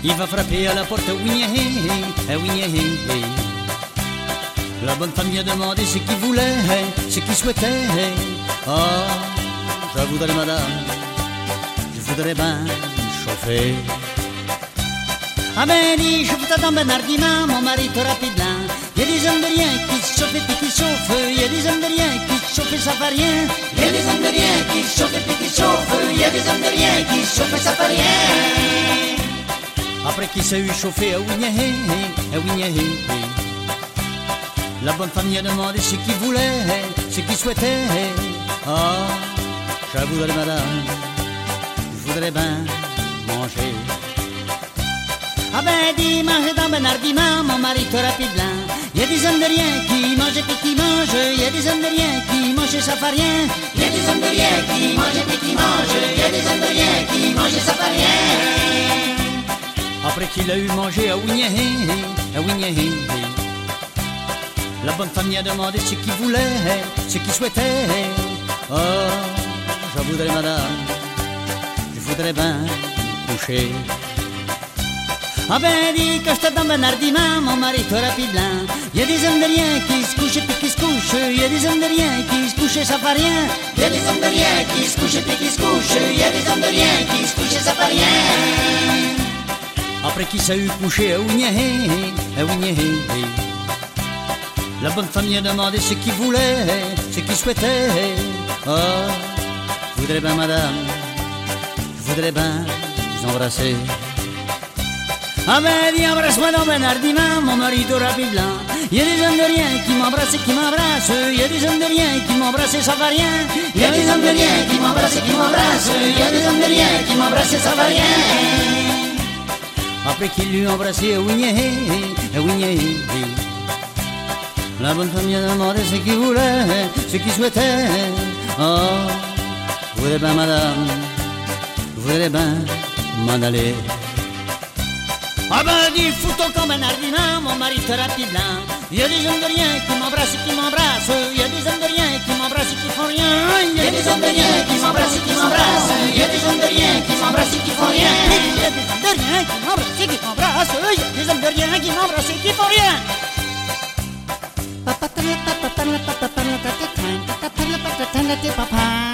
il va frapper à la porte, oui, oui. La bonne femme lui a demandé ce qu'il voulait, ce qu'il souhaitait. Oh, je voudrais madame, je voudrais ben chauffer. Ah ben dis, chauffe ta dame Bernardina, mon mari te rapide là. Y'a des hommes de rien qui se chauffent et puis qui chauffent. Y'a des hommes de rien qui se chauffent et ça fait rien. Y'a des hommes de rien qui se chauffent et puis qui chauffent. Y'a des hommes de rien qui se chauffent et ça fait rien. Après qu'il s'est eu chauffé, ah oui, la bonne femme lui a demandé ce qu'il voulait, ce qu'il souhaitait. Oh, je voudrais madame, je voudrais ben manger. Ah ben dis, mange dans Bernardina, mon mari te rapide là. Y'a des hommes de rien qui mangent et puis qui mangent. Y'a des hommes de rien qui mangent et ça fait rien. Y'a des hommes de rien qui mangent et puis qui mangent. Y'a des hommes de rien qui mangent et ça fait rien. Après qu'il a eu mangé, ah oui, la bonne femme lui a demandé ce qu'il voulait, ce qu'il souhaitait. Oh, je voudrais madame, je voudrais ben coucher. Ah ben dis, quand je te donne Bernardina, mon mari te rapide là. Y'a des hommes de rien qui se couchent et puis qui se couchent. Y'a des hommes de rien qui se couchent et ça fait rien. Y'a des hommes de rien qui se couchent et puis qui se couchent. Y'a des hommes de rien qui se couchent et ça fait rien. Après qu'il s'est eu couché, ah oui, la bonne femme lui a demandé ce qu'il voulait, ce qu'il souhaitait. Oh, je voudrais ben madame, je voudrais ben vous embrasser. Ah ben dis, embrasse-moi dans Bernardina, mon mari te rapide là. Y'a des hommes de rien qui m'embrassent et qui m'embrassent. Y'a des hommes de rien qui m'embrassent et ça va rien. Y'a des hommes de rien qui m'embrassent et qui m'embrassent. Y'a des hommes de rien qui m'embrassent et ça va rien. Après qu'il l'eut embrassé, oui, la bonne femme lui a demandé ce qu'il voulait, ce qu'il souhaitait. Oh, je voudrais ben madame, je voudrais ben m'en aller. Ah ben dis, fous ton camp Bernardina, mon mari te rapide là. Y'a des hommes de rien qui m'embrassent et qui m'embrassent. Y'a des hommes de rien qui m'embrassent et qui font rien. Y'a des hommes de rien qui m'embrassent et qui m'embrassent. Y'a des hommes de rien qui m'embrassent et qui font rien. Y'a des hommes de rien qui m'embrassent et qui m'embrassent. Y'a des hommes de rien qui m'embrassent et qui font rien. Papa